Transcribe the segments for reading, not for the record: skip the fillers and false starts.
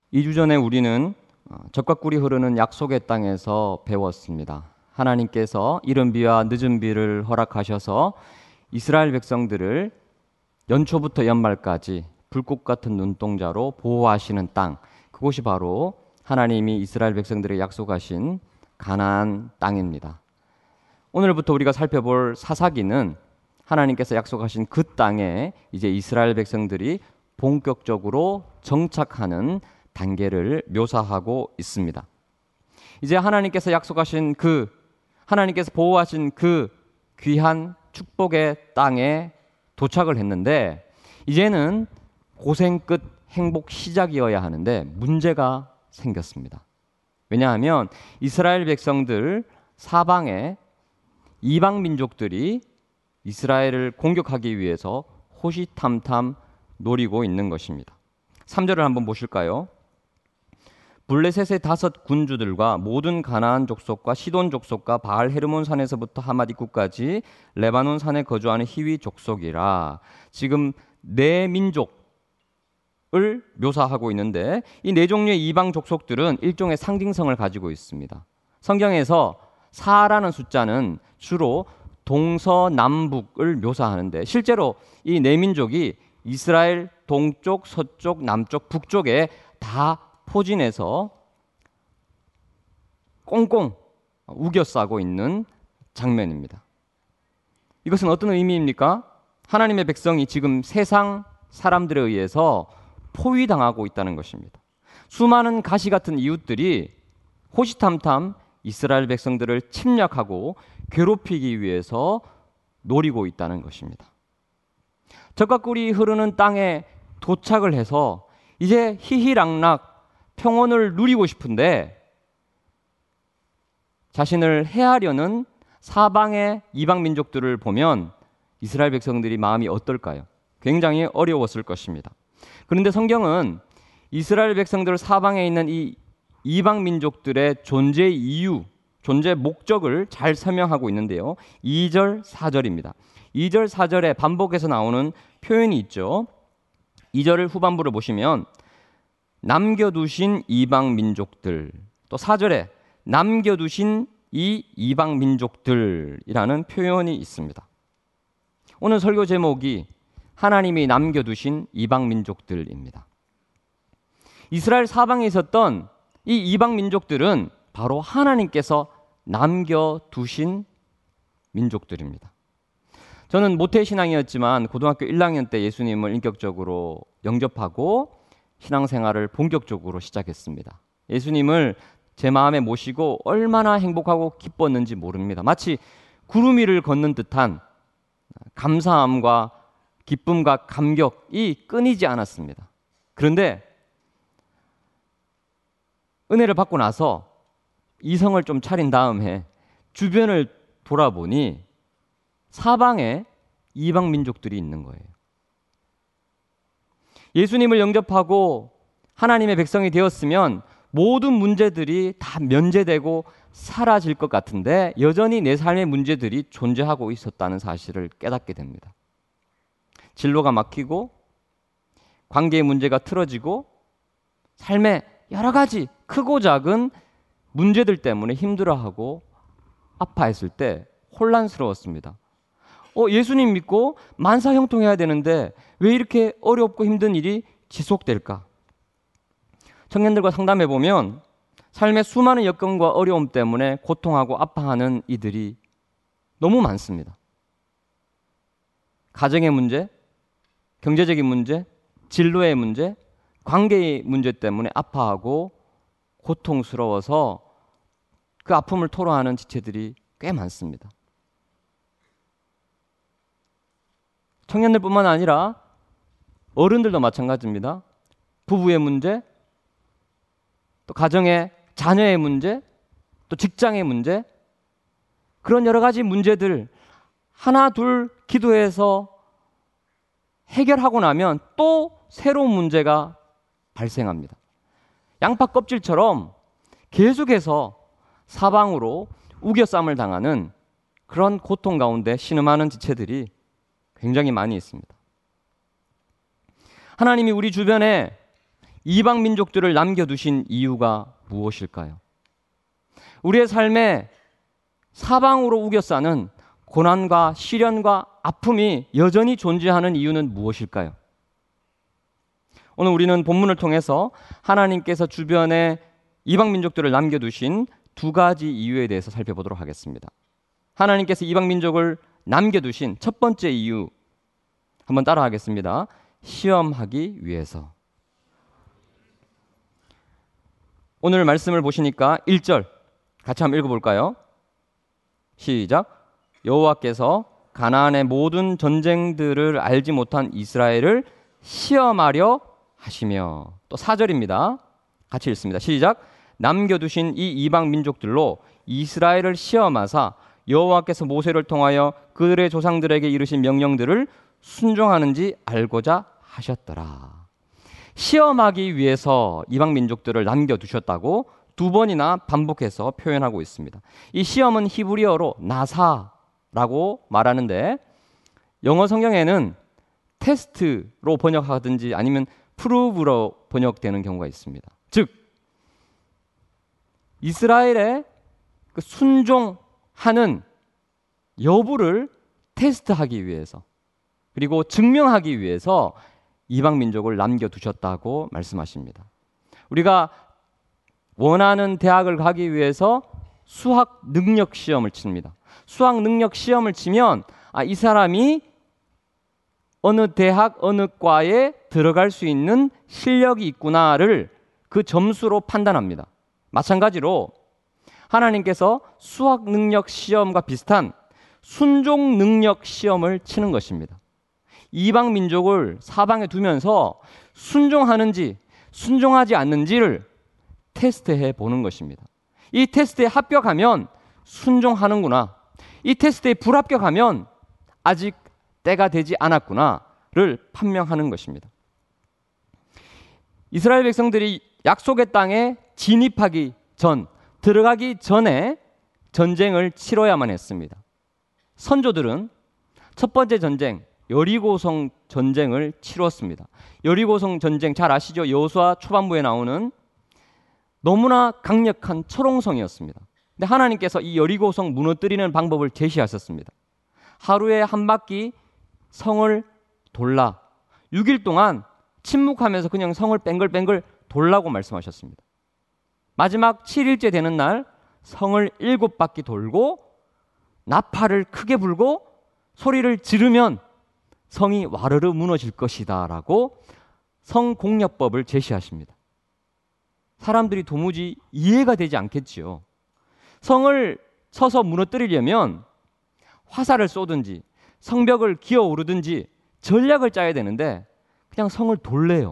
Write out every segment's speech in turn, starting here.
2주 전에 우리는 젖과 꿀이 흐르는 약속의 땅에서 배웠습니다. 하나님께서 이른 비와 늦은 비를 허락하셔서 이스라엘 백성들을 연초부터 연말까지 불꽃 같은 눈동자로 보호하시는 땅, 그곳이 바로 하나님이 이스라엘 백성들에게 약속하신 가나안 땅입니다. 오늘부터 우리가 살펴볼 사사기는 하나님께서 약속하신 그 땅에 이제 이스라엘 백성들이 본격적으로 정착하는 단계를 묘사하고 있습니다. 이제 하나님께서 약속하신 하나님께서 보호하신 그 귀한 축복의 땅에 도착을 했는데, 이제는 고생 끝 행복 시작이어야 하는데 문제가 생겼습니다. 왜냐하면 이스라엘 백성들 사방에 이방 민족들이 이스라엘을 공격하기 위해서 호시탐탐 노리고 있는 것입니다. 3절을 한번 보실까요? 블레셋의 5 군주들과 모든 가나안 족속과 시돈 족속과 바알 헤르몬 산에서부터 하맛 입구까지 레바논 산에 거주하는 히위 족속이라. 지금 네 민족을 묘사하고 있는데, 이 네 종류의 이방 족속들은 일종의 상징성을 가지고 있습니다. 성경에서 4라는 숫자는 주로 동서남북을 묘사하는데, 실제로 이 네 민족이 이스라엘 동쪽, 서쪽, 남쪽, 북쪽에 다 포진해서 꽁꽁 우겨싸고 있는 장면입니다. 이것은 어떤 의미입니까? 하나님의 백성이 지금 세상 사람들에 의해서 포위당하고 있다는 것입니다. 수많은 가시 같은 이웃들이 호시탐탐 이스라엘 백성들을 침략하고 괴롭히기 위해서 노리고 있다는 것입니다. 젖과 꿀이 흐르는 땅에 도착을 해서 이제 희희락락 평온을 누리고 싶은데, 자신을 해하려는 사방의 이방 민족들을 보면 이스라엘 백성들이 마음이 어떨까요? 굉장히 어려웠을 것입니다. 그런데 성경은 이스라엘 백성들 사방에 있는 이 이방 민족들의 존재 이유, 존재 목적을 잘 설명하고 있는데요. 2절, 4절입니다. 2절, 4절에 반복해서 나오는 표현이 있죠. 2절을 후반부를 보시면 남겨두신 이방 민족들, 또 4절에 남겨두신 이 이방 민족들이라는 표현이 있습니다. 오늘 설교 제목이 하나님이 남겨두신 이방 민족들입니다. 이스라엘 사방에 있었던 이 이방 민족들은 바로 하나님께서 남겨두신 민족들입니다. 저는 모태신앙이었지만 고등학교 1학년 때 예수님을 인격적으로 영접하고 신앙생활을 본격적으로 시작했습니다. 예수님을 제 마음에 모시고 얼마나 행복하고 기뻤는지 모릅니다. 마치 구름 위를 걷는 듯한 감사함과 기쁨과 감격이 끊이지 않았습니다. 그런데 은혜를 받고 나서 이성을 좀 차린 다음에 주변을 돌아보니 사방에 이방 민족들이 있는 거예요. 예수님을 영접하고 하나님의 백성이 되었으면 모든 문제들이 다 면제되고 사라질 것 같은데, 여전히 내 삶의 문제들이 존재하고 있었다는 사실을 깨닫게 됩니다. 진로가 막히고 관계의 문제가 틀어지고 삶의 여러 가지 크고 작은 문제들 때문에 힘들어하고 아파했을 때 혼란스러웠습니다. 예수님 믿고 만사형통해야 되는데 왜 이렇게 어렵고 힘든 일이 지속될까? 청년들과 상담해 보면 삶의 수많은 여건과 어려움 때문에 고통하고 아파하는 이들이 너무 많습니다. 가정의 문제, 경제적인 문제, 진로의 문제, 관계의 문제 때문에 아파하고 고통스러워서 그 아픔을 토로하는 지체들이 꽤 많습니다. 청년들뿐만 아니라 어른들도 마찬가지입니다. 부부의 문제, 또 가정의 자녀의 문제, 또 직장의 문제, 그런 여러 가지 문제들 하나 둘 기도해서 해결하고 나면 또 새로운 문제가 발생합니다. 양파 껍질처럼 계속해서 사방으로 우겨쌈을 당하는 그런 고통 가운데 신음하는 지체들이 굉장히 많이 있습니다. 하나님이 우리 주변에 이방 민족들을 남겨두신 이유가 무엇일까요? 우리의 삶에 사방으로 우겨싸는 고난과 시련과 아픔이 여전히 존재하는 이유는 무엇일까요? 오늘 우리는 본문을 통해서 하나님께서 주변에 이방 민족들을 남겨두신 두 가지 이유에 대해서 살펴보도록 하겠습니다. 하나님께서 이방 민족을 남겨두신 첫 번째 이유, 한번 따라하겠습니다. 시험하기 위해서. 오늘 말씀을 보시니까 1절 같이 한번 읽어볼까요? 시작. 여호와께서 가나안의 모든 전쟁들을 알지 못한 이스라엘을 시험하려 하시며, 또 4절입니다. 같이 읽습니다. 시작. 남겨두신 이 이방 민족들로 이스라엘을 시험하사 여호와께서 모세를 통하여 그들의 조상들에게 이르신 명령들을 순종하는지 알고자 하셨더라. 시험하기 위해서 이방 민족들을 남겨두셨다고 두 번이나 반복해서 표현하고 있습니다. 이 시험은 히브리어로 나사라고 말하는데 영어 성경에는 테스트로 번역하든지 아니면 프루브로 번역되는 경우가 있습니다. 즉 이스라엘의 그 순종하는 여부를 테스트하기 위해서, 그리고 증명하기 위해서 이방 민족을 남겨두셨다고 말씀하십니다. 우리가 원하는 대학을 가기 위해서 수학 능력 시험을 칩니다. 수학 능력 시험을 치면 이 사람이 어느 대학, 어느 과에 들어갈 수 있는 실력이 있구나를 그 점수로 판단합니다. 마찬가지로 하나님께서 수학 능력 시험과 비슷한 순종 능력 시험을 치는 것입니다. 이방 민족을 사방에 두면서 순종하는지 순종하지 않는지를 테스트해 보는 것입니다. 이 테스트에 합격하면 순종하는구나, 이 테스트에 불합격하면 아직 때가 되지 않았구나를 판명하는 것입니다. 이스라엘 백성들이 약속의 땅에 진입하기 전, 들어가기 전에 전쟁을 치러야만 했습니다. 선조들은 첫 번째 전쟁, 여리고성 전쟁을 치렀습니다. 여리고성 전쟁 잘 아시죠? 여호수아 초반부에 나오는 너무나 강력한 철옹성이었습니다. 근데 하나님께서 이 여리고성 무너뜨리는 방법을 제시하셨습니다. 하루에 한 바퀴 성을 돌라. 6일 동안 침묵하면서 그냥 성을 뱅글뱅글 돌라고 말씀하셨습니다. 마지막 7일째 되는 날 성을 7바퀴 돌고 나팔을 크게 불고 소리를 지르면 성이 와르르 무너질 것이다 라고 성공략법을 제시하십니다. 사람들이 도무지 이해가 되지 않겠지요. 성을 쳐서 무너뜨리려면 화살을 쏘든지 성벽을 기어오르든지 전략을 짜야 되는데 그냥 성을 돌래요.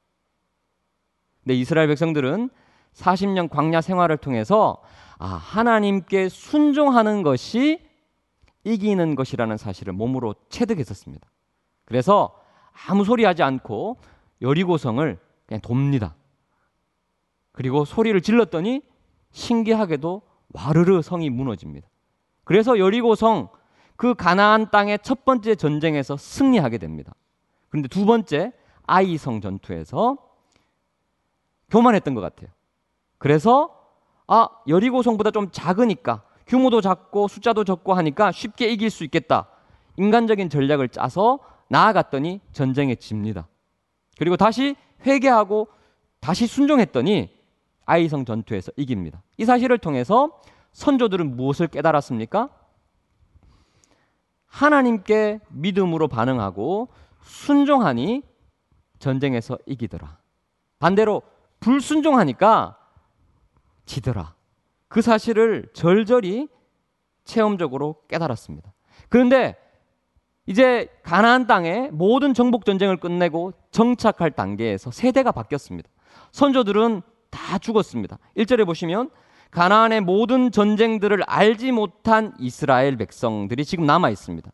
근데 이스라엘 백성들은 40년 광야 생활을 통해서 하나님께 순종하는 것이 이기는 것이라는 사실을 몸으로 체득했었습니다. 그래서 아무 소리 하지 않고 여리고성을 그냥 돕니다. 그리고 소리를 질렀더니 신기하게도 와르르 성이 무너집니다. 그래서 여리고성, 그 가나안 땅의 첫 번째 전쟁에서 승리하게 됩니다. 그런데 두 번째 아이성 전투에서 교만했던 것 같아요. 그래서 여리고성보다 좀 작으니까, 규모도 작고 숫자도 적고 하니까 쉽게 이길 수 있겠다, 인간적인 전략을 짜서 나아갔더니 전쟁에 집니다. 그리고 다시 회개하고 다시 순종했더니 아이성 전투에서 이깁니다. 이 사실을 통해서 선조들은 무엇을 깨달았습니까? 하나님께 믿음으로 반응하고 순종하니 전쟁에서 이기더라. 반대로 불순종하니까 지더라. 그 사실을 절절히 체험적으로 깨달았습니다. 그런데 이제 가나안 땅에 모든 정복 전쟁을 끝내고 정착할 단계에서 세대가 바뀌었습니다. 선조들은 다 죽었습니다. 1절에 보시면 가나안의 모든 전쟁들을 알지 못한 이스라엘 백성들이 지금 남아 있습니다.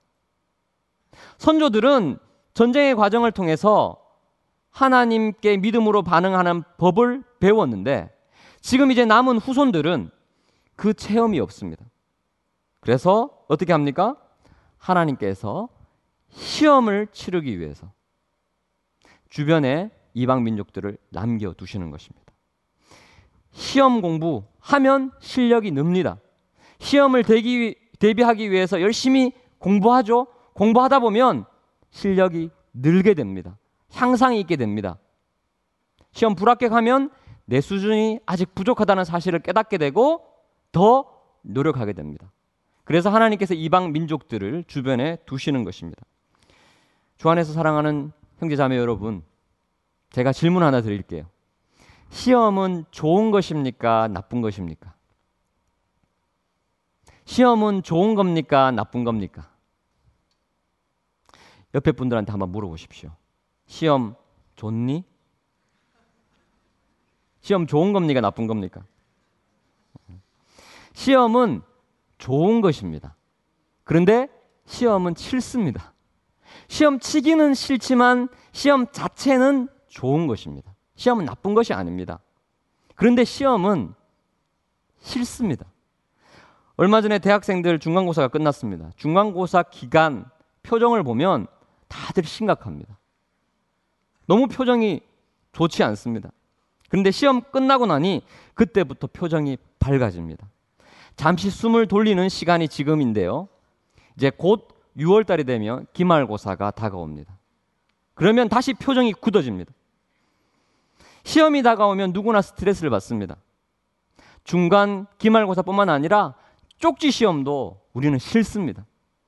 선조들은 전쟁의 과정을 통해서 하나님께 믿음으로 반응하는 법을 배웠는데 지금 이제 남은 후손들은 그 체험이 없습니다. 그래서 어떻게 합니까? 하나님께서 시험을 치르기 위해서 주변에 이방 민족들을 남겨두시는 것입니다. 시험 공부하면 실력이 늡니다. 시험을 대비하기 위해서 열심히 공부하죠. 공부하다 보면 실력이 늘게 됩니다. 향상이 있게 됩니다. 시험 불합격하면 내 수준이 아직 부족하다는 사실을 깨닫게 되고 더 노력하게 됩니다. 그래서 하나님께서 이방 민족들을 주변에 두시는 것입니다. 주 안에서 사랑하는 형제자매 여러분, 제가 질문 하나 드릴게요. 시험은 좋은 것입니까? 나쁜 것입니까? 시험은 좋은 겁니까? 나쁜 겁니까? 옆에 분들한테 한번 물어보십시오. 시험 좋니? 시험 좋은 겁니까? 나쁜 겁니까? 시험은 좋은 것입니다. 그런데 시험은 싫습니다. 시험 치기는 싫지만 시험 자체는 좋은 것입니다. 시험은 나쁜 것이 아닙니다. 그런데 시험은 싫습니다. 얼마 전에 대학생들 중간고사가 끝났습니다. 중간고사 기간 표정을 보면 다들 심각합니다. 너무 표정이 좋지 않습니다. 그런데 시험 끝나고 나니 그때부터 표정이 밝아집니다. 잠시 숨을 돌리는 시간이 지금인데요. 이제 곧 6월 달이 되면 기말고사가 다가옵니다. 그러면 다시 표정이 굳어집니다. 시험이 다가오면 누구나 스트레스를 받습니다. 중간 기말고사뿐만 아니라 쪽지 시험도 우리는 싫습니다.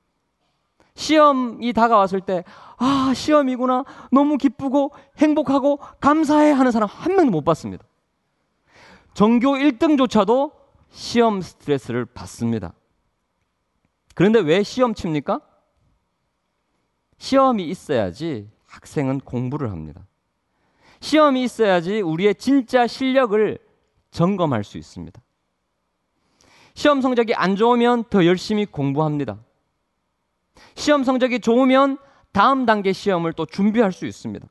시험이 다가왔을 때 시험이구나, 너무 기쁘고 행복하고 감사해 하는 사람 한 명도 못 봤습니다. 전교 1등조차도 시험 스트레스를 받습니다. 그런데 왜 시험 칩니까? 시험이 있어야지 학생은 공부를 합니다. 시험이 있어야지 우리의 진짜 실력을 점검할 수 있습니다. 시험 성적이 안 좋으면 더 열심히 공부합니다. 시험 성적이 좋으면 다음 단계 시험을 또 준비할 수 있습니다.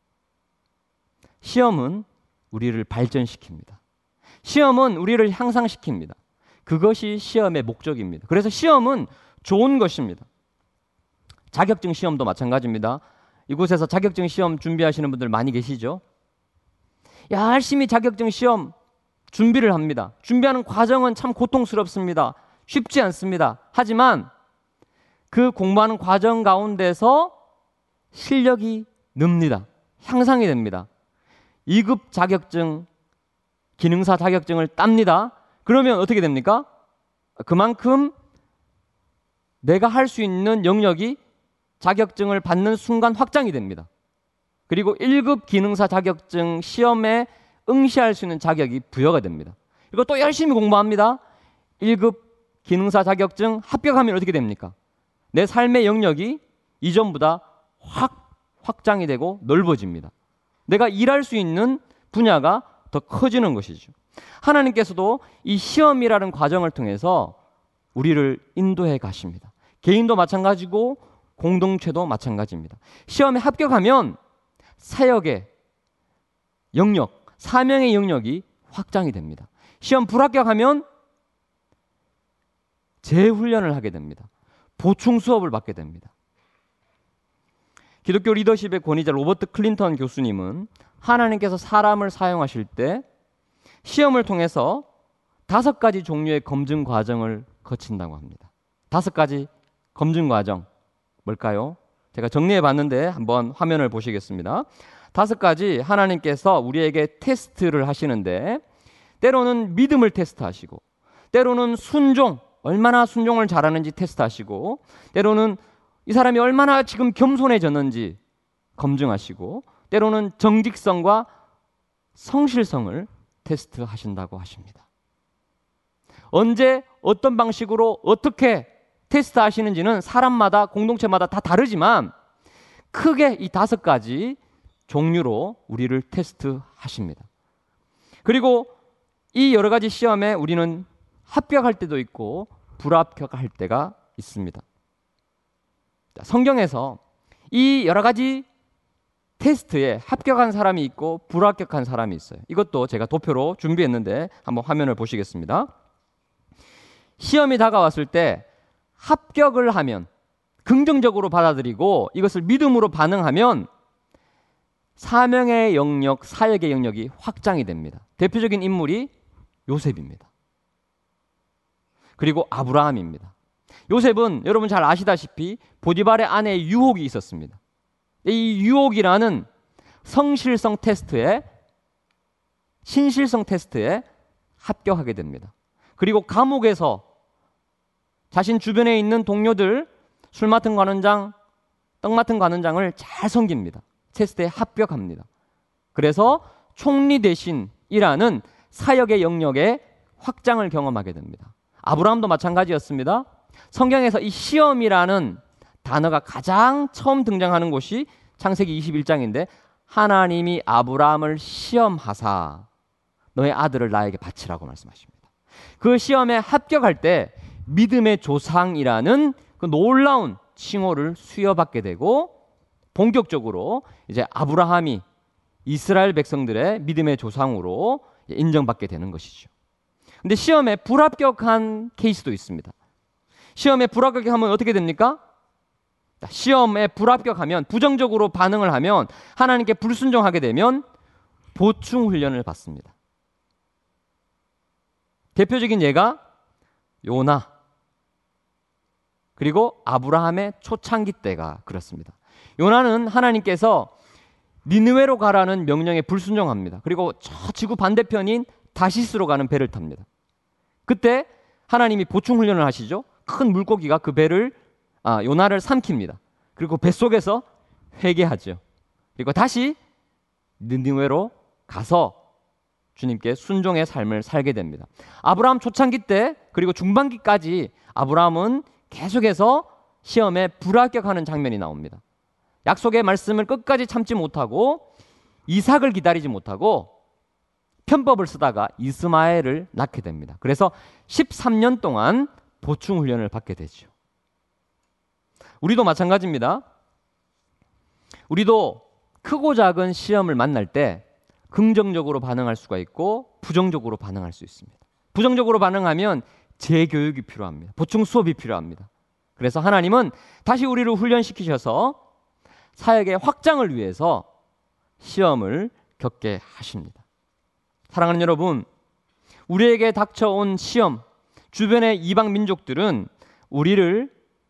시험은 우리를 발전시킵니다. 시험은 우리를 향상시킵니다. 그것이 시험의 목적입니다. 그래서 시험은 좋은 것입니다. 자격증 시험도 마찬가지입니다. 이곳에서 자격증 시험 준비하시는 분들 많이 계시죠? 열심히 자격증 시험 준비를 합니다. 준비하는 과정은 참 고통스럽습니다. 쉽지 않습니다. 하지만 그 공부하는 과정 가운데서 실력이 늡니다. 향상이 됩니다. 2급 자격증, 기능사 자격증을 땁니다. 그러면 어떻게 됩니까? 그만큼 내가 할 수 있는 영역이 자격증을 받는 순간 확장이 됩니다. 그리고 1급 기능사 자격증 시험에 응시할 수 있는 자격이 부여가 됩니다. 그리고 또 열심히 공부합니다. 1급 기능사 자격증 합격하면 어떻게 됩니까? 내 삶의 영역이 이전보다 확장이 되고 넓어집니다. 내가 일할 수 있는 분야가 더 커지는 것이죠. 하나님께서도 이 시험이라는 과정을 통해서 우리를 인도해 가십니다. 개인도 마찬가지고 공동체도 마찬가지입니다. 시험에 합격하면 사역의 영역, 사명의 영역이 확장이 됩니다. 시험 불합격하면 재훈련을 하게 됩니다. 보충 수업을 받게 됩니다. 기독교 리더십의 권위자 로버트 클린턴 교수님은 하나님께서 사람을 사용하실 때 시험을 통해서 5가지 종류의 검증 과정을 거친다고 합니다. 5가지 검증 과정 뭘까요? 제가 정리해 봤는데 한번 화면을 보시겠습니다. 5가지 하나님께서 우리에게 테스트를 하시는데 때로는 믿음을 테스트하시고 때로는 순종, 얼마나 순종을 잘하는지 테스트하시고 때로는 이 사람이 얼마나 지금 겸손해졌는지 검증하시고 때로는 정직성과 성실성을 테스트하신다고 하십니다. 언제 어떤 방식으로 어떻게 테스트하시는지는 사람마다 공동체마다 다 다르지만 크게 이 5가지 종류로 우리를 테스트하십니다. 그리고 이 여러 가지 시험에 우리는 합격할 때도 있고 불합격할 때가 있습니다. 성경에서 이 여러 가지 테스트에 합격한 사람이 있고 불합격한 사람이 있어요. 이것도 제가 도표로 준비했는데 한번 화면을 보시겠습니다. 시험이 다가왔을 때 합격을 하면 긍정적으로 받아들이고 이것을 믿음으로 반응하면 사명의 영역, 사역의 영역이 확장이 됩니다. 대표적인 인물이 요셉입니다. 그리고 아브라함입니다. 요셉은 여러분 잘 아시다시피 보디발의 아내의 유혹이 있었습니다. 이 유혹이라는 성실성 테스트에, 신실성 테스트에 합격하게 됩니다. 그리고 감옥에서 자신 주변에 있는 동료들, 술 맡은 관원장, 떡 맡은 관원장을 잘 섬깁니다. 테스트에 합격합니다. 그래서 총리 대신이라는 사역의 영역의 확장을 경험하게 됩니다. 아브라함도 마찬가지였습니다. 성경에서 이 시험이라는 단어가 가장 처음 등장하는 곳이 창세기 21장인데 하나님이 아브라함을 시험하사 너의 아들을 나에게 바치라고 말씀하십니다. 그 시험에 합격할 때 믿음의 조상이라는 그 놀라운 칭호를 수여받게 되고 본격적으로 이제 아브라함이 이스라엘 백성들의 믿음의 조상으로 인정받게 되는 것이죠. 근데 시험에 불합격한 케이스도 있습니다. 시험에 불합격하면 어떻게 됩니까? 시험에 불합격하면, 부정적으로 반응을 하면, 하나님께 불순종하게 되면 보충 훈련을 받습니다. 대표적인 예가 요나, 그리고 아브라함의 초창기 때가 그렇습니다. 요나는 하나님께서 니느웨로 가라는 명령에 불순종합니다. 그리고 저 지구 반대편인 다시스로 가는 배를 탑니다. 그때 하나님이 보충 훈련을 하시죠. 큰 물고기가 그 배를 요나를 삼킵니다. 그리고 뱃속에서 회개하죠. 그리고 다시 니느웨로 가서 주님께 순종의 삶을 살게 됩니다. 아브라함 초창기 때 그리고 중반기까지 아브라함은 계속해서 시험에 불합격하는 장면이 나옵니다. 약속의 말씀을 끝까지 참지 못하고 이삭을 기다리지 못하고 편법을 쓰다가 이스마엘을 낳게 됩니다. 그래서 13년 동안 보충 훈련을 받게 되죠. 우리도 마찬가지입니다. 우리도 크고 작은 시험을 만날 때 긍정적으로 반응할 수가 있고 부정적으로 반응할 수 있습니다. 부정적으로 반응하면 재교육이 필요합니다. 보충 수업이 필요합니다. 그래서 하나님은 다시 우리를 훈련시키셔서 사역의 확장을 위해서 시험을 겪게 하십니다. 사랑하는 여러분, 우리에게 닥쳐온 시험, 주변의 이방 민족들은 우리를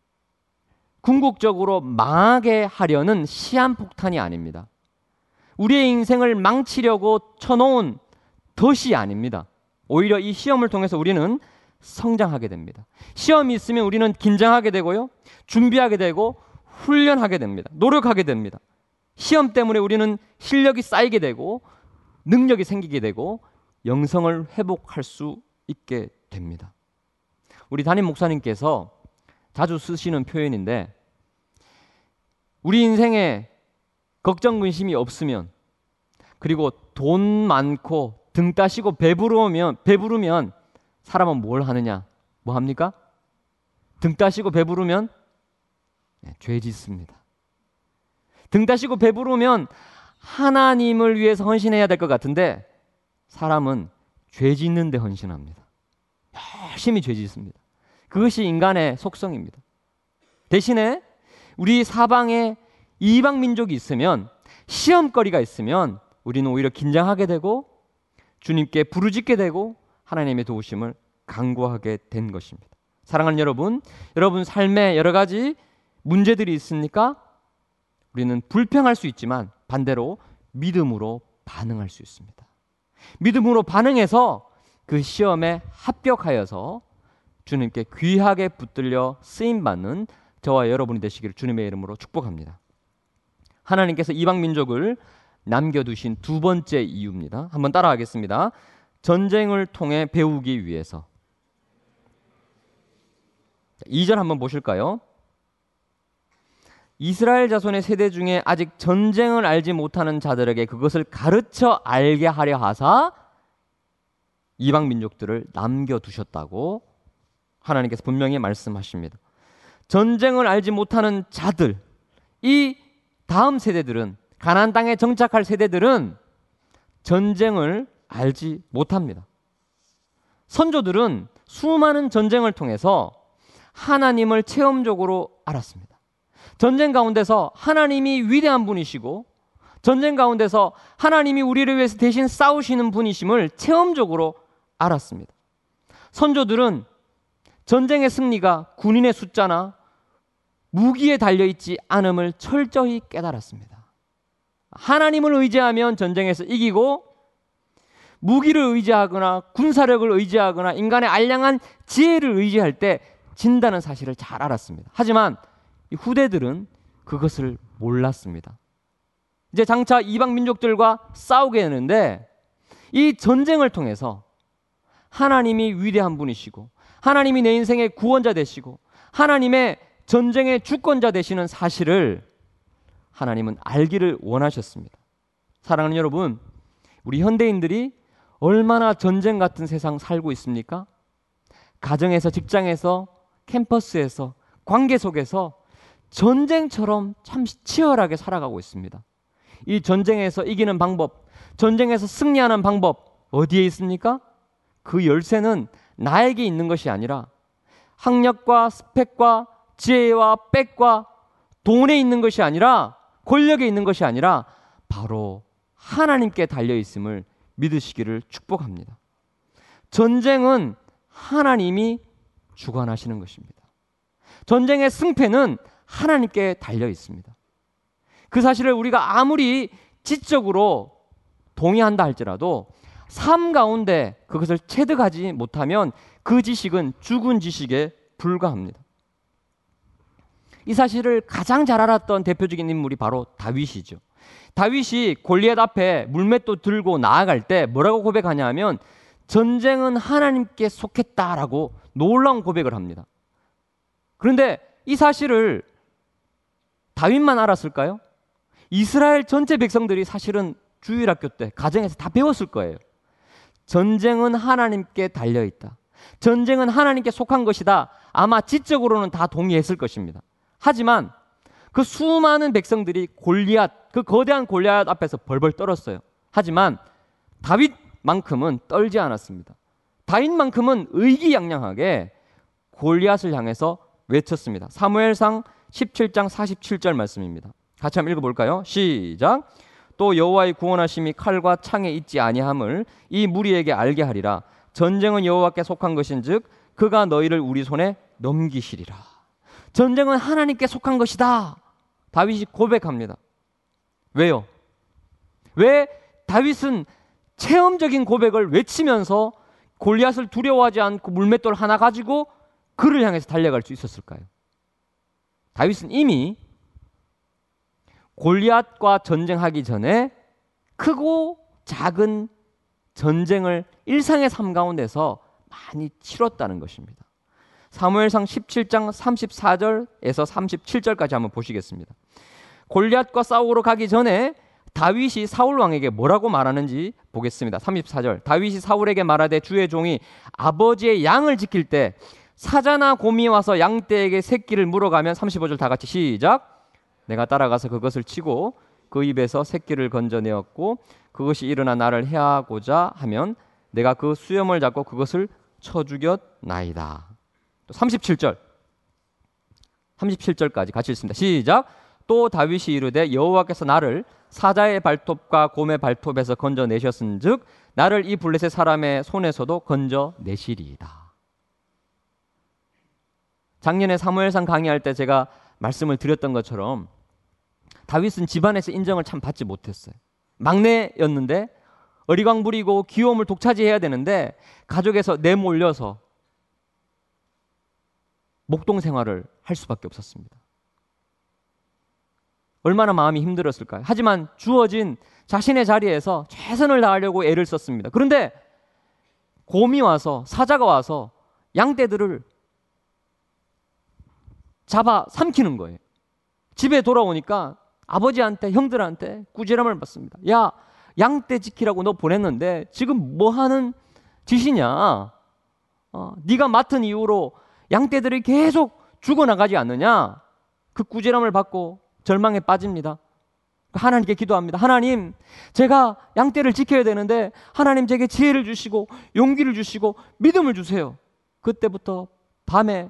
궁극적으로 망하게 하려는 시한폭탄이 아닙니다. 우리의 인생을 망치려고 쳐놓은 덫이 아닙니다. 오히려 이 시험을 통해서 우리는 성장하게 됩니다. 시험이 있으면 우리는 긴장하게 되고요, 준비하게 되고 훈련하게 됩니다. 노력하게 됩니다. 시험 때문에 우리는 실력이 쌓이게 되고 능력이 생기게 되고 영성을 회복할 수 있게 됩니다. 우리 담임 목사님께서 자주 쓰시는 표현인데, 우리 인생에 걱정 근심이 없으면, 그리고 돈 많고 등 따시고 배부르면 사람은 뭘 하느냐? 뭐 합니까? 등 따시고 배부르면 죄 짓습니다. 등 따시고 배부르면 하나님을 위해서 헌신해야 될 것 같은데 사람은 죄 짓는 데 헌신합니다. 열심히 죄 짓습니다. 그것이 인간의 속성입니다. 대신에 우리 사방에 이방 민족이 있으면, 시험거리가 있으면 우리는 오히려 긴장하게 되고 주님께 부르짖게 되고 하나님의 도우심을 간구하게 된 것입니다. 사랑하는 여러분, 여러분 삶에 여러 가지 문제들이 있습니까? 우리는 불평할 수 있지만 반대로 믿음으로 반응할 수 있습니다. 믿음으로 반응해서 그 시험에 합격하여서 주님께 귀하게 붙들려 쓰임받는 저와 여러분이 되시기를 주님의 이름으로 축복합니다. 하나님께서 이방 민족을 남겨두신 두 번째 이유입니다. 한번 따라하겠습니다. 전쟁을 통해 배우기 위해서. 2절 한번 보실까요? 이스라엘 자손의 세대 중에 아직 전쟁을 알지 못하는 자들에게 그것을 가르쳐 알게 하려 하사 이방 민족들을 남겨두셨다고 하나님께서 분명히 말씀하십니다. 전쟁을 알지 못하는 자들, 이 다음 세대들은, 가나안 땅에 정착할 세대들은 전쟁을 알지 못합니다. 선조들은 수많은 전쟁을 통해서 하나님을 체험적으로 알았습니다. 전쟁 가운데서 하나님이 위대한 분이시고 전쟁 가운데서 하나님이 우리를 위해서 대신 싸우시는 분이심을 체험적으로 알았습니다. 선조들은 전쟁의 승리가 군인의 숫자나 무기에 달려있지 않음을 철저히 깨달았습니다. 하나님을 의지하면 전쟁에서 이기고, 무기를 의지하거나 군사력을 의지하거나 인간의 알량한 지혜를 의지할 때 진다는 사실을 잘 알았습니다. 하지만 이 후대들은 그것을 몰랐습니다. 이제 장차 이방 민족들과 싸우게 되는데, 이 전쟁을 통해서 하나님이 위대한 분이시고 하나님이 내 인생의 구원자 되시고 하나님의 전쟁의 주권자 되시는 사실을 하나님은 알기를 원하셨습니다. 사랑하는 여러분, 우리 현대인들이 얼마나 전쟁 같은 세상 살고 있습니까? 가정에서, 직장에서, 캠퍼스에서, 관계 속에서 전쟁처럼 참 치열하게 살아가고 있습니다. 이 전쟁에서 이기는 방법, 전쟁에서 승리하는 방법 어디에 있습니까? 그 열쇠는 나에게 있는 것이 아니라 학력과 스펙과 지혜와 빽과 돈에 있는 것이 아니라, 권력에 있는 것이 아니라 바로 하나님께 달려있음을 믿으시기를 축복합니다. 전쟁은 하나님이 주관하시는 것입니다. 전쟁의 승패는 하나님께 달려 있습니다. 그 사실을 우리가 아무리 지적으로 동의한다 할지라도 삶 가운데 그것을 체득하지 못하면 그 지식은 죽은 지식에 불과합니다. 이 사실을 가장 잘 알았던 대표적인 인물이 바로 다윗이죠. 다윗이 골리앗 앞에 물맷도 들고 나아갈 때 뭐라고 고백하냐 하면 전쟁은 하나님께 속했다라고 놀라운 고백을 합니다. 그런데 이 사실을 다윗만 알았을까요? 이스라엘 전체 백성들이 사실은 주일학교 때 가정에서 다 배웠을 거예요. 전쟁은 하나님께 달려있다. 전쟁은 하나님께 속한 것이다. 아마 지적으로는 다 동의했을 것입니다. 하지만 그 수많은 백성들이 골리앗, 그 거대한 골리앗 앞에서 벌벌 떨었어요. 하지만 다윗만큼은 떨지 않았습니다. 다윗만큼은 의기양양하게 골리앗을 향해서 외쳤습니다. 사무엘상 17장 47절 말씀입니다. 같이 한번 읽어볼까요? 시작. 또 여호와의 구원하심이 칼과 창에 있지 아니함을 이 무리에게 알게 하리라. 전쟁은 여호와께 속한 것인즉 그가 너희를 우리 손에 넘기시리라. 전쟁은 하나님께 속한 것이다. 다윗이 고백합니다. 왜요? 왜 다윗은 체험적인 고백을 외치면서 골리앗을 두려워하지 않고 물맷돌 하나 가지고 그를 향해서 달려갈 수 있었을까요? 다윗은 이미 골리앗과 전쟁하기 전에 크고 작은 전쟁을 일상의 삶 가운데서 많이 치렀다는 것입니다. 사무엘상 17장 34절에서 37절까지 한번 보시겠습니다. 골리앗과 싸우러 가기 전에 다윗이 사울 왕에게 뭐라고 말하는지 보겠습니다. 34절. 다윗이 사울에게 말하되 주의 종이 아버지의 양을 지킬 때 사자나 곰이 와서 양떼에게 새끼를 물어가면 35절 다 같이 시작. 내가 따라가서 그것을 치고 그 입에서 새끼를 건져내었고 그것이 일어나 나를 해하고자 하면 내가 그 수염을 잡고 그것을 쳐 죽였나이다. 또 37절까지 같이 읽습니다. 시작. 또 다윗이 이르되 여호와께서 나를 사자의 발톱과 곰의 발톱에서 건져내셨은즉 나를 이 블레셋 사람의 손에서도 건져내시리이다. 작년에 사무엘상 강의할 때 제가 말씀을 드렸던 것처럼 다윗은 집안에서 인정을 참 받지 못했어요. 막내였는데 어리광 부리고 귀여움을 독차지해야 되는데 가족에서 내몰려서 목동 생활을 할 수밖에 없었습니다. 얼마나 마음이 힘들었을까요? 하지만 주어진 자신의 자리에서 최선을 다하려고 애를 썼습니다. 그런데 곰이 와서, 사자가 와서 양떼들을 잡아 삼키는 거예요. 집에 돌아오니까 아버지한테, 형들한테 꾸지람을 받습니다. 야, 양떼 지키라고 너 보냈는데 지금 뭐 하는 짓이냐? 네가 맡은 이후로 양떼들이 계속 죽어나가지 않느냐? 그 꾸지람을 받고 절망에 빠집니다. 하나님께 기도합니다. 하나님, 제가 양떼를 지켜야 되는데 하나님 제게 지혜를 주시고 용기를 주시고 믿음을 주세요. 그때부터 밤에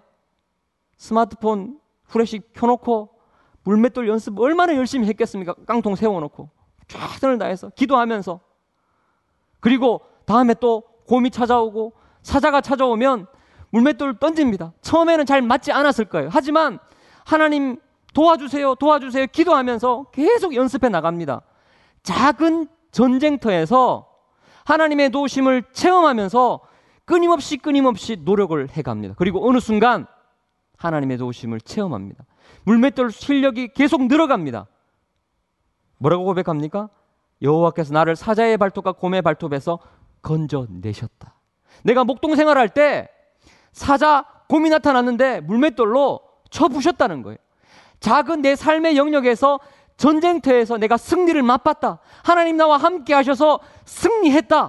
스마트폰 후레쉬 켜놓고 물맷돌 연습 얼마나 열심히 했겠습니까? 깡통 세워놓고 최선을 다해서 기도하면서, 그리고 다음에 또 곰이 찾아오고 사자가 찾아오면 물맷돌을 던집니다. 처음에는 잘 맞지 않았을 거예요. 하지만 하나님 도와주세요, 도와주세요 기도하면서 계속 연습해 나갑니다. 작은 전쟁터에서 하나님의 도우심을 체험하면서 끊임없이 노력을 해갑니다. 그리고 어느 순간 하나님의 도우심을 체험합니다. 물맷돌 실력이 계속 늘어갑니다. 뭐라고 고백합니까? 여호와께서 나를 사자의 발톱과 곰의 발톱에서 건져내셨다. 내가 목동생활할 때 사자, 곰이 나타났는데 물맷돌로 쳐부셨다는 거예요. 작은 내 삶의 영역에서, 전쟁터에서 내가 승리를 맛봤다. 하나님 나와 함께 하셔서 승리했다.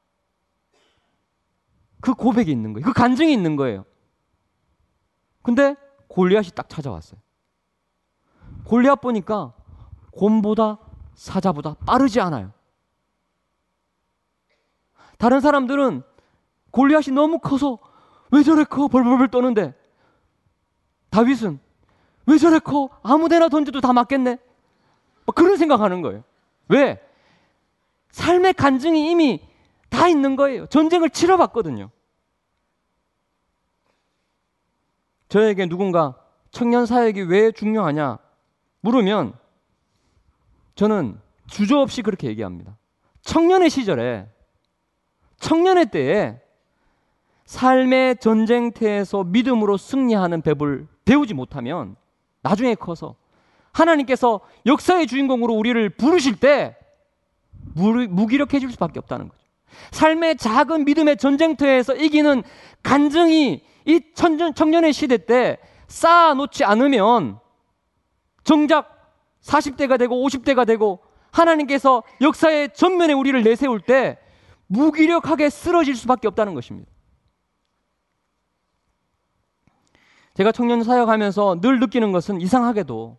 그 고백이 있는 거예요. 그 간증이 있는 거예요. 근데 골리앗이 딱 찾아왔어요. 골리앗 보니까 곰보다 사자보다 빠르지 않아요. 다른 사람들은 골리앗이 너무 커서 왜 저래 커? 벌벌벌 떠는데, 다윗은 왜 저래 커? 아무데나 던져도 다 맞겠네. 그런 생각하는 거예요. 왜? 삶의 간증이 이미 다 있는 거예요. 전쟁을 치러봤거든요. 저에게 누군가 청년 사역이 왜 중요하냐 물으면 저는 주저없이 그렇게 얘기합니다. 청년의 시절에, 청년의 때에 삶의 전쟁터에서 믿음으로 승리하는 법을 배우지 못하면 나중에 커서 하나님께서 역사의 주인공으로 우리를 부르실 때 무기력해질 수밖에 없다는 거죠. 삶의 작은 믿음의 전쟁터에서 이기는 간증이 이 청년의 시대 때 쌓아놓지 않으면 정작 40대가 되고 50대가 되고 하나님께서 역사의 전면에 우리를 내세울 때 무기력하게 쓰러질 수밖에 없다는 것입니다. 제가 청년 사역하면서 늘 느끼는 것은, 이상하게도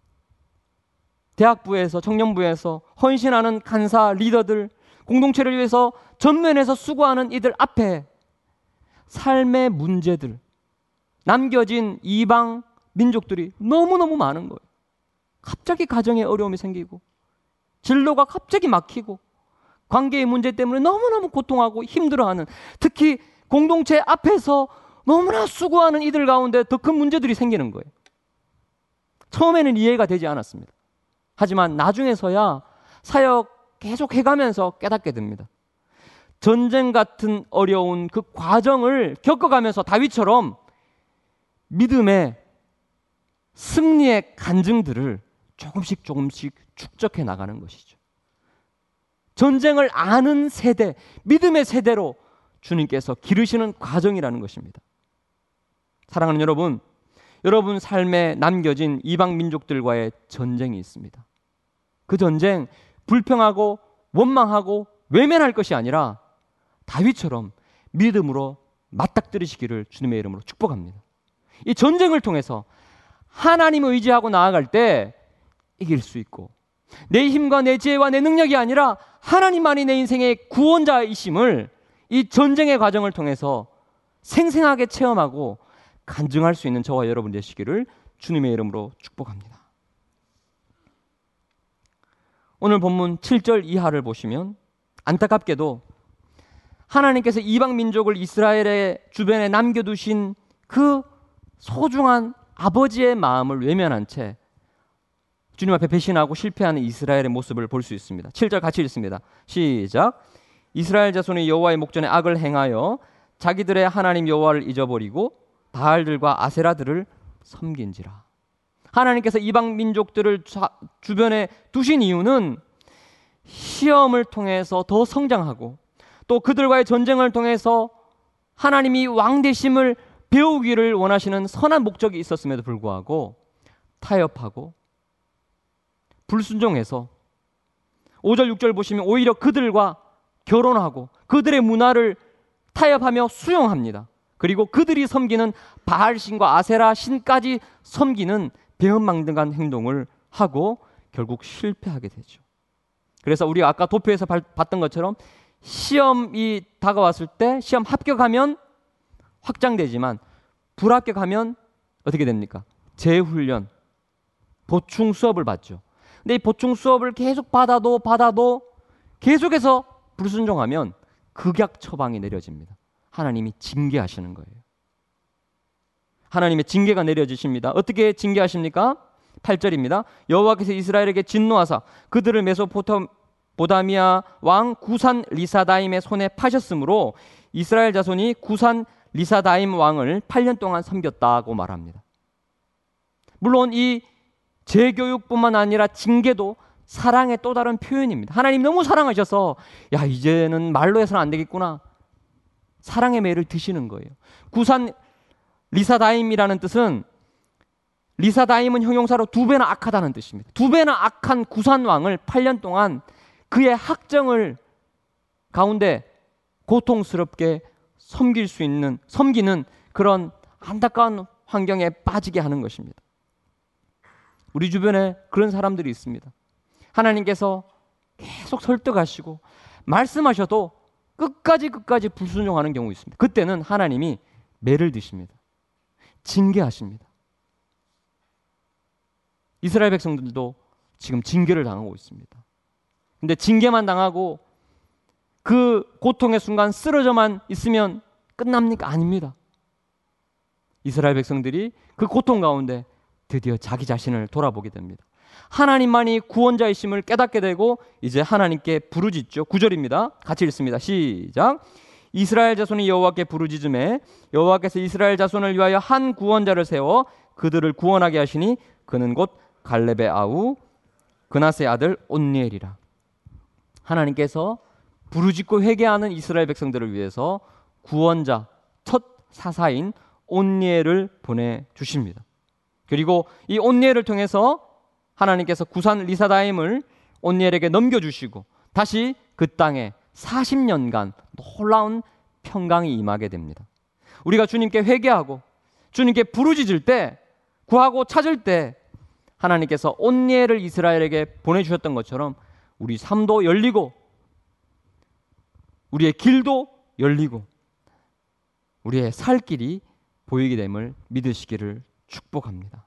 대학부에서, 청년부에서 헌신하는 간사, 리더들, 공동체를 위해서 전면에서 수고하는 이들 앞에 삶의 문제들, 남겨진 이방 민족들이 너무너무 많은 거예요. 갑자기 가정에 어려움이 생기고, 진로가 갑자기 막히고, 관계의 문제 때문에 너무너무 고통하고 힘들어하는, 특히 공동체 앞에서 너무나 수고하는 이들 가운데 더 큰 문제들이 생기는 거예요. 처음에는 이해가 되지 않았습니다. 하지만 나중에서야 사역 계속 해가면서 깨닫게 됩니다. 전쟁 같은 어려운 그 과정을 겪어가면서 다윗처럼 믿음의 승리의 간증들을 조금씩 축적해 나가는 것이죠. 전쟁을 아는 세대, 믿음의 세대로 주님께서 기르시는 과정이라는 것입니다. 사랑하는 여러분, 여러분 삶에 남겨진 이방 민족들과의 전쟁이 있습니다. 그 전쟁 불평하고 원망하고 외면할 것이 아니라 다윗처럼 믿음으로 맞닥뜨리시기를 주님의 이름으로 축복합니다. 이 전쟁을 통해서 하나님을 의지하고 나아갈 때 이길 수 있고, 내 힘과 내 지혜와 내 능력이 아니라 하나님만이 내 인생의 구원자이심을 이 전쟁의 과정을 통해서 생생하게 체험하고 간증할 수 있는 저와 여러분 되시기를 주님의 이름으로 축복합니다. 오늘 본문 7절 이하를 보시면 안타깝게도 하나님께서 이방 민족을 이스라엘의 주변에 남겨두신 그 소중한 아버지의 마음을 외면한 채 주님 앞에 배신하고 실패하는 이스라엘의 모습을 볼 수 있습니다. 7절 같이 읽습니다. 시작. 이스라엘 자손이 여호와의 목전에 악을 행하여 자기들의 하나님 여호와를 잊어버리고 바알들과 아세라들을 섬긴지라. 하나님께서 이방 민족들을 주변에 두신 이유는 시험을 통해서 더 성장하고, 또 그들과의 전쟁을 통해서 하나님이 왕 되심을 배우기를 원하시는 선한 목적이 있었음에도 불구하고 타협하고 불순종해서 5절 6절 보시면 오히려 그들과 결혼하고 그들의 문화를 타협하며 수용합니다. 그리고 그들이 섬기는 바알신과 아세라 신까지 섬기는 배은망덕한 행동을 하고 결국 실패하게 되죠. 그래서 우리가 아까 도표에서 봤던 것처럼 시험이 다가왔을 때 시험 합격하면 확장되지만 불합격하면 어떻게 됩니까? 재훈련, 보충 수업을 받죠. 근데 이 보충 수업을 계속 받아도 계속해서 불순종하면 극약 처방이 내려집니다. 하나님이 징계하시는 거예요. 하나님의 징계가 내려지십니다. 어떻게 징계하십니까? 8절입니다. 여호와께서 이스라엘에게 진노하사 그들을 메소포타미아 왕 구산 리사다임의 손에 파셨으므로 이스라엘 자손이 구산 리사다임 왕을 8년 동안 섬겼다고 말합니다. 물론 이 재교육뿐만 아니라 징계도 사랑의 또 다른 표현입니다. 하나님 너무 사랑하셔서 야 이제는 말로 해서는 안 되겠구나. 사랑의 매를 드시는 거예요. 구산 리사다임이라는 뜻은 리사다임은 형용사로 두 배나 악하다는 뜻입니다. 두 배나 악한 구산 왕을 8년 동안 그의 학정을 가운데 고통스럽게 섬기는 그런 안타까운 환경에 빠지게 하는 것입니다. 우리 주변에 그런 사람들이 있습니다. 하나님께서 계속 설득하시고 말씀하셔도 끝까지 불순종하는 경우 있습니다. 그때는 하나님이 매를 드십니다. 징계하십니다. 이스라엘 백성들도 지금 징계를 당하고 있습니다. 근데 징계만 당하고 그 고통의 순간 쓰러져만 있으면 끝납니까? 아닙니다. 이스라엘 백성들이 그 고통 가운데 드디어 자기 자신을 돌아보게 됩니다. 하나님만이 구원자이심을 깨닫게 되고 이제 하나님께 부르짖죠. 9절입니다. 같이 읽습니다. 시작. 이스라엘 자손이 여호와께 부르짖음에 여호와께서 이스라엘 자손을 위하여 한 구원자를 세워 그들을 구원하게 하시니 그는 곧 갈렙의 아우 그낫의 아들 온니엘이라. 하나님께서 부르짖고 회개하는 이스라엘 백성들을 위해서 구원자 첫 사사인 온니엘을 보내주십니다. 그리고 이 온니엘을 통해서 하나님께서 구산 리사다임을 온니엘에게 넘겨주시고 다시 그 땅에 40년간 놀라운 평강이 임하게 됩니다. 우리가 주님께 회개하고 주님께 부르짖을 때 구하고 찾을 때 하나님께서 온니엘을 이스라엘에게 보내주셨던 것처럼 우리 삶도 열리고 우리의 길도 열리고 우리의 살 길이 보이게 됨을 믿으시기를 축복합니다.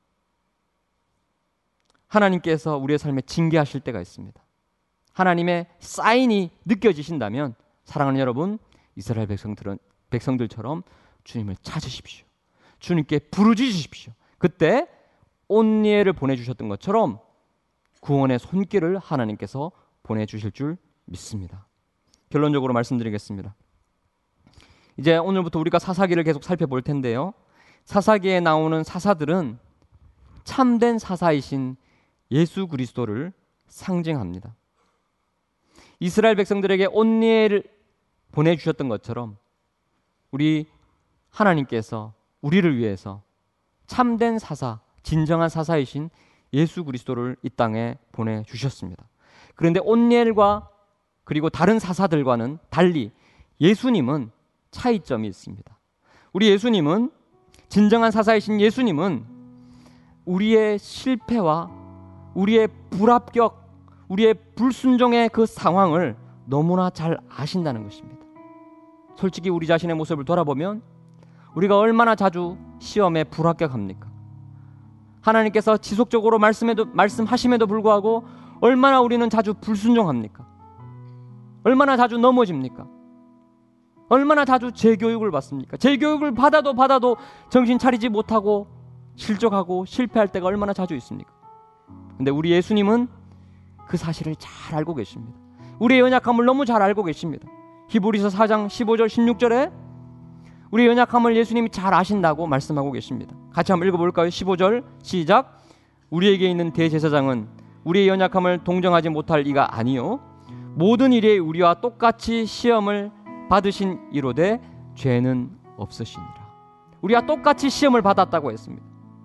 하나님께서 우리의 삶에 징계하실 때가 있습니다. 하나님의 사인이 느껴지신다면 사랑하는 여러분, 이스라엘 백성들처럼 주님을 찾으십시오. 주님께 부르짖으십시오. 그때 온니엘을 보내주셨던 것처럼 구원의 손길을 하나님께서 보내주실 줄 믿습니다. 결론적으로 말씀드리겠습니다. 이제 오늘부터 우리가 사사기를 계속 살펴볼 텐데요. 사사기에 나오는 사사들은 참된 사사이신 예수 그리스도를 상징합니다. 이스라엘 백성들에게 온니엘을 보내주셨던 것처럼 우리 하나님께서 우리를 위해서 참된 사사, 진정한 사사이신 예수 그리스도를 이 땅에 보내주셨습니다. 그런데 온니엘과 그리고 다른 사사들과는 달리 예수님은 차이점이 있습니다. 우리 예수님은 진정한 사사이신 예수님은 우리의 실패와 우리의 불합격, 우리의 불순종의 그 상황을 너무나 잘 아신다는 것입니다. 솔직히 우리 자신의 모습을 돌아보면 우리가 얼마나 자주 시험에 불합격합니까? 하나님께서 지속적으로 말씀하심에도 불구하고 얼마나 우리는 자주 불순종합니까? 얼마나 자주 넘어집니까? 얼마나 자주 재교육을 받습니까? 재교육을 받아도 정신 차리지 못하고 실족하고 실패할 때가 얼마나 자주 있습니까? 근데 우리 예수님은 그 사실을 잘 알고 계십니다. 우리의 연약함을 너무 잘 알고 계십니다. 히브리서 4장 15절 16절에 우리의 연약함을 예수님이 잘 아신다고 말씀하고 계십니다. 같이 한번 읽어볼까요? 15절 시작. 우리에게 있는 대제사장은 우리의 연약함을 동정하지 못할 이가 아니요 모든 일에 우리와 똑같이 시험을 받으신 이로되 죄는 없으시니라. 우리와 똑같이 시험을 받았다고 했습니다.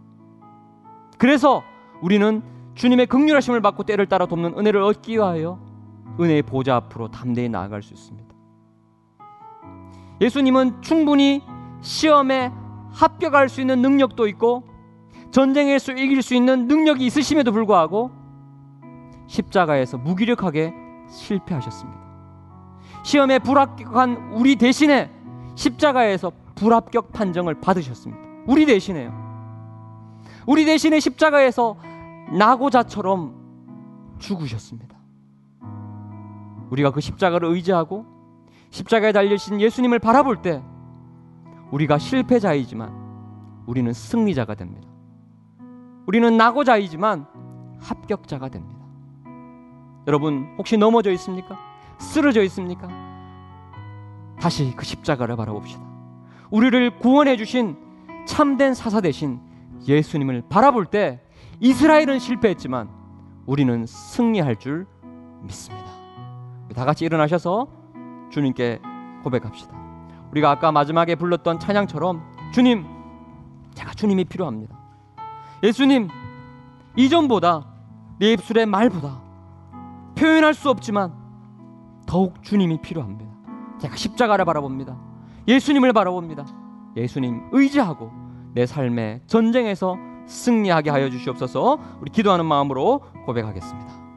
그래서 우리는 주님의 긍휼하심을 받고 때를 따라 돕는 은혜를 얻기 위하여 은혜의 보좌 앞으로 담대히 나아갈 수 있습니다. 예수님은 충분히 시험에 합격할 수 있는 능력도 있고 전쟁에서 이길 수 있는 능력이 있으심에도 불구하고 십자가에서 무기력하게 실패하셨습니다. 시험에 불합격한 우리 대신에 십자가에서 불합격 판정을 받으셨습니다. 우리 대신에요. 우리 대신에 십자가에서 낙오자처럼 죽으셨습니다. 우리가 그 십자가를 의지하고 십자가에 달리신 예수님을 바라볼 때 우리가 실패자이지만 우리는 승리자가 됩니다. 우리는 낙오자이지만 합격자가 됩니다. 여러분, 혹시 넘어져 있습니까? 쓰러져 있습니까? 다시 그 십자가를 바라봅시다. 우리를 구원해 주신 참된 사사 되신 예수님을 바라볼 때 이스라엘은 실패했지만 우리는 승리할 줄 믿습니다. 다 같이 일어나셔서 주님께 고백합시다. 우리가 아까 마지막에 불렀던 찬양처럼 주님, 제가 주님이 필요합니다. 예수님, 이전보다 내 입술의 말보다 표현할 수 없지만 더욱 주님이 필요합니다. 제가 십자가를 바라봅니다. 예수님을 바라봅니다. 예수님 의지하고 내 삶의 전쟁에서 승리하게 하여 주시옵소서. 우리 기도하는 마음으로 고백하겠습니다.